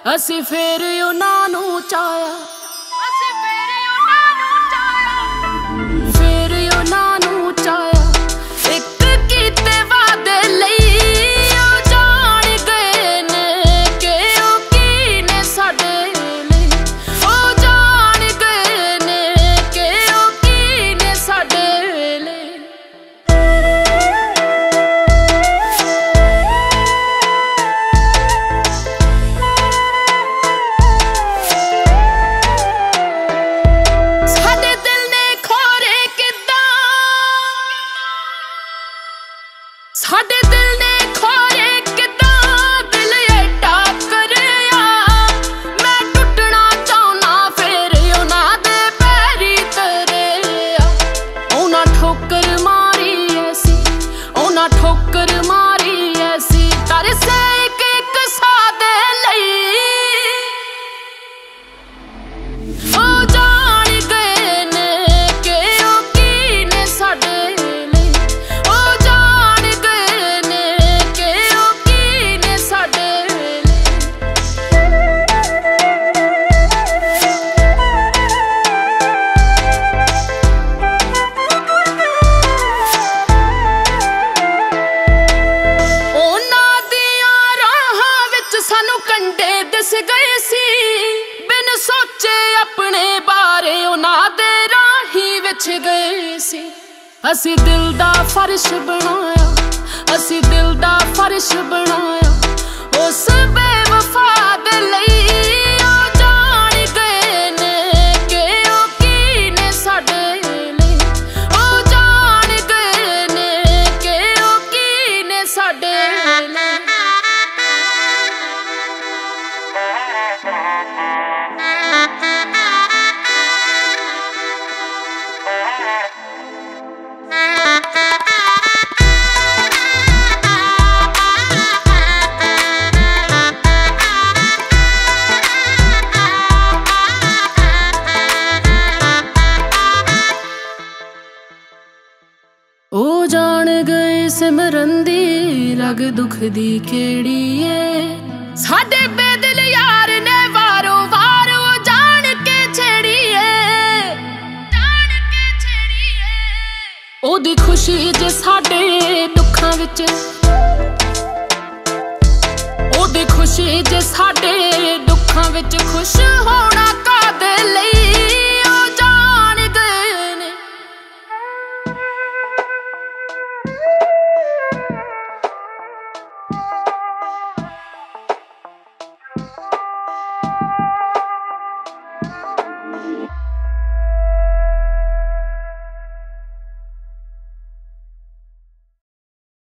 ਅਸੀਂ ਫੇਰ ਉਹਨਾਂ ਨੂੰ ਚਾਹਿਆ, ਅਸੀਂ ਫੇਰ ਉਹਨਾਂ ਨੂੰ ਚਾਹਿਆ, ਫੇਰ ਉਹਨਾਂ ਨੂੰ ਚਾਹਿਆ। ਇੱਕ ਕੀਤੇ ਵਾਦੇ ਲਈ ਉਹ ਜਾਣ ਗਏ ਨੇ ਕਿ ਉਹ ਕੀ ਨੇ ਸਾਡੇ ਲਈ, ਉਹ ਜਾਣ ਗਏ ਨੇ ਕਿ ਉਹ ਕੀ ਨੇ ਸਾਡੇ ਲਈ। ਸਾਡੇ ਦਿਲ ਨੇ ਖੋਰੇ ਕਿਦਾਂ ਦਿਲ ਏਡਾ ਕਰਿਆ, ਮੈਂ ਟੁੱਟਣਾ ਚਾਹੁੰਨਾ ਫੇਰ ਉਹਨਾਂ ਦੇ ਪੈਰੀ ਤਰਿਆ। ਉਹਨਾਂ ਠੋਕਰ ਮਾਰੀ ਐਸੀ, ਉਹਨਾਂ ਠੋਕਰ ਮਾਰੀ ਐਸੀ, ਤਰਸੇ ਇੱਕ ਇੱਕ ਸਾਦੇ ਲਈ। ਉਹ ਜਾਣ ਗਏ ਨੇ ਕਿ ਉਹ ਕੀ ਨੇ ਸਾਡੇ ਲਈ, ਉਹ ਜਾਣ ਗਏ ਨੇ ਕਿ ਉਹ ਕੀ ਨੇ ਸਾਡੇ ਲਈ। ਉਹਨਾਂ ਦੀਆਂ ਰਾਹਾਂ ਵਿੱਚ ਸਾਨੂੰ ਕੰਢੇ ਦਿਸ ਗਏ ਸੀ, ਬਿਨ ਸੋਚੇ ਆਪਣੇ ਬਾਰੇ ਉਹਨਾਂ ਦੇ ਰਾਹੀਂ ਵਿਛ ਗਏ ਸੀ। ਅਸੀਂ ਦਿਲ ਦਾ ਫਰਸ਼ ਬਣਾਇਆ, ਅਸੀਂ ਦਿਲ ਦਾ ਫਰਸ਼ ਬਣਾਇਆ ਉਸ ਬੇਵਫਾ ਦੇ ਲਈ। ਉਹ ਜਾਣ ਗਏ ਨੇ ਕਿ ਉਹ ਕੀ ਨੇ ਸਾਡੇ ਲਈ, ਉਹ ਜਾਣ ਗਏ ਨੇ ਕਿ ਉਹ ਕੀ ਨੇ ਸਾਡੇ ਲਈ। ਉਹ ਜਾਣ ਗਏ ਸਿਮਰਨ ਦੀ ਰਗ ਦੁੱਖ ਦੀ ਕਿਹੜੀ ਏ, ਸਾਡੇ ਬੇਦਿਲ ਯਾਰ ਨੇ ਵਾਰੋ ਵਾਰ ਉਹ ਜਾਣ ਕੇ ਛੇੜੀ ਏ, ਜਾਣ ਕੇ ਛੇੜੀ ਏ। ਉਹਦੀ ਖੁਸ਼ੀ ਜੇ ਸਾਡੇ ਦੁੱਖਾਂ ਵਿੱਚ, ਉਹਦੀ ਖੁਸ਼ੀ ਜੇ ਸਾਡੇ ਦੁੱਖਾਂ ਵਿੱਚ ਖੁਸ਼ ਹੋਣਾ ਕਾਹਦੇ ਲਈ। ਉਹ ਜਾਣ ਗਏ ਨੇ